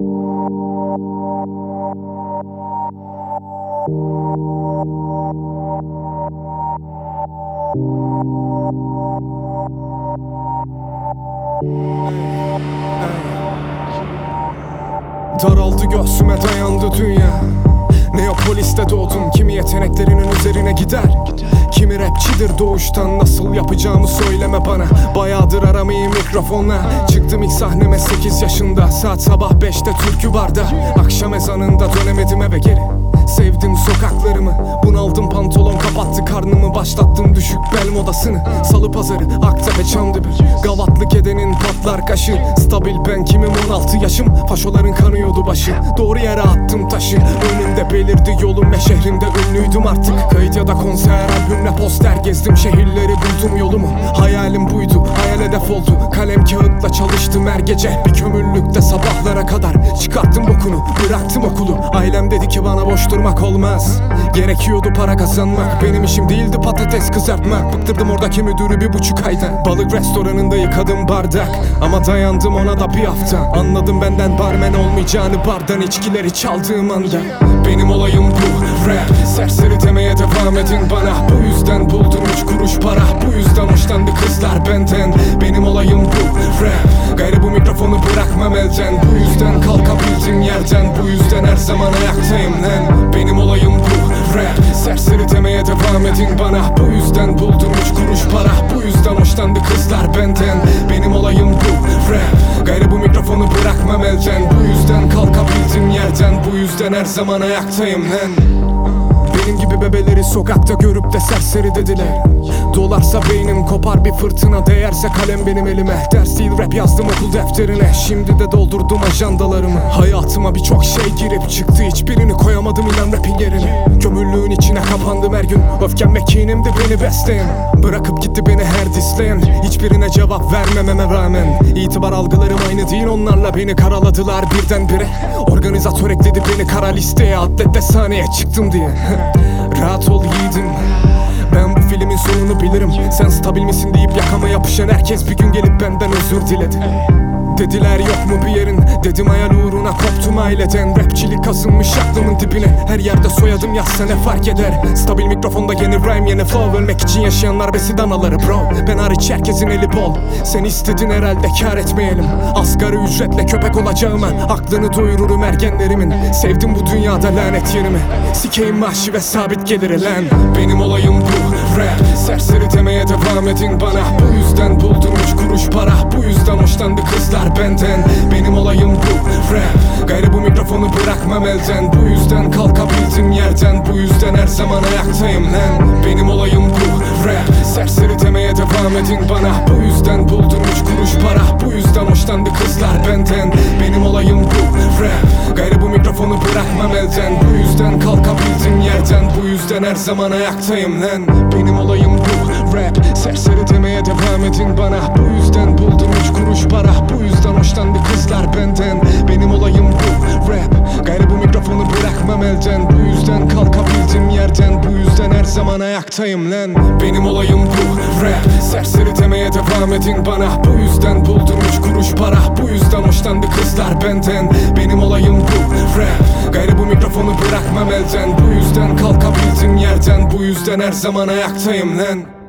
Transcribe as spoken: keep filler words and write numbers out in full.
Daraldı göğsüme, dayandı dünya. Neapolis'te doğdum, kimi yeteneklerinin üzerine gider, kimi rapçidir doğuştan. Nasıl yapacağımı söyleme bana, bayağıdır aramayayım mikrofonla. Çıktım ilk sahneme sekiz yaşında, saat sabah beşte türkü barda. Akşam ezanında dönemedim eve geri, sevdim sokaklarımı. Bunaldım, pantolon kapattı karnımı, başlattım düşük bel modasını. Salı pazarı, Aktepe, Çamdibi, Gavatlık edenin patlar kaşı. Stabil ben kimim, on altı yaşım, faşoların kanıyordu başı. Doğru yere attım taşı, önümde belirdi yolum ve şehrimde ünlüydüm artık. Kayıt ya da konser, albümle poster gezdim şehirleri, buldum yolumu. Hayalim buydu, hayal hedef oldu. Kalem kağıtla çalıştım her gece, bir kömürlükte sabahlara kadar. Çıkarttım bokunu, bıraktım okulu. Ailem dedi ki bana boş durmak olmaz, gerekiyordu para kazanmak. Benim işim değildi patates kızartmak. Bıktırdım oradaki müdürü bir buçuk ayda. Balık restoranında yıkadım bardak, ama dayandım ona da bir hafta. Anladım benden barmen olmayacağını, bardan içkileri çaldığım anda. Benim olayım bu, rap. Serseri demeye devam edin bana, bu yüzden buldum üç kuruş para. Bu yüzden hoşlandı kızlar benden. Benim olayım bu, rap. Gayrı bu mikrofonu bırakmam elden. Bu yüzden kalkabildim yerden. Bu yüzden her zaman ayaktayım lan. Benim olayım bu, rap. Serseri demeye devam edin bana, bu yüzden buldum üç kuruş para. Bu yüzden hoşlandı kızlar benden. Benim olayım bu, rap. Gayrı bu mikrofonu bırakmam elden. Bu yüzden kalkabildim yerden. Bu yüzden her zaman ayaktayım lan. Benim gibi bebeleri sokakta görüp de serseri dediler. Dolarsa beynim kopar bir fırtına, değerse kalem benim elime. Ders değil rap yazdım okul defterine, şimdi de doldurdum ajandalarımı. Hayatıma birçok şey girip çıktı, hiçbirini koyamadım inan rapin yerine. Kömürlüğün içine kapandım her gün, öfkem ve kinimdi beni besleyen. Bırakıp gitti beni her disleyen, hiçbirine cevap vermememe rağmen. İtibar algılarım aynı değil onlarla, beni karaladılar birdenbire. Organizatör ekledi beni kara listeye, atlette sahneye çıktım diye. Rahat ol yiğidim, ben bu filmin sonunu bilirim. Sen stabil misin deyip yakama yapışan herkes bir gün gelip benden özür diledi. Dediler yok mu bir yerin, dedim hayal uğruna koptum aileden. Rapçilik kazınmış aklımın dibine, her yerde soyadım yazsa ne fark eder. Stabil mikrofonda yeni rhyme yeni flow, ölmek için yaşayanlar besin anaları bro. Ben hariç herkesin eli bol, sen istedin herhalde kar etmeyelim. Asgari ücretle köpek olacağıma aklını doyururum ergenlerimin. Sevdim bu dünyada lanet yerimi, sikeyim maaşı ve sabit geliri lan. Benim olayım bu, rap. Serseri demeye devam edin bana, bu yüzden buldum üç kuruş para. Bu yüzden hoşlandı kızlar benden. Benim olayım bu, rap. Gayrı bu mikrofonu bırakmam elden. Bu yüzden kalkabildim yerden. Bu yüzden her zaman ayaktayım lan. Benim olayım bu, rap. Serseri demeye devam edin bana, bu yüzden buldum üç kuruş para. Bu yüzden hoşlandı kızlar benden. Benim olayım bu, rap. Gayrı bu mikrofonu bırakmam elden. Bu yüzden kalkabildim yerden. Bu yüzden her zaman ayaktayım lan. Benim olayım bu, rap. Serseri demeye devam edin bana, bu yüzden buldum üç kuruş para. Bu yüzden hoşlandı kızlar benden. Benim olayım bu, rap. Gayrı bu mikrofonu bırakmam elden. Bu yüzden kalkabildim yerden. Bu yüzden her zaman ayaktayım lan. Benim olayım bu, rap. Serseri demeye devam edin bana, bu yüzden buldum üç kuruş para. Bu yüzden hoşlandı kızlar benden. Benim olayım bu, rap. Gayrı bu mikrofonu bırakmam elden. Bu yüzden kalkabildim yerden. Bu yüzden her zaman ayaktayım lan.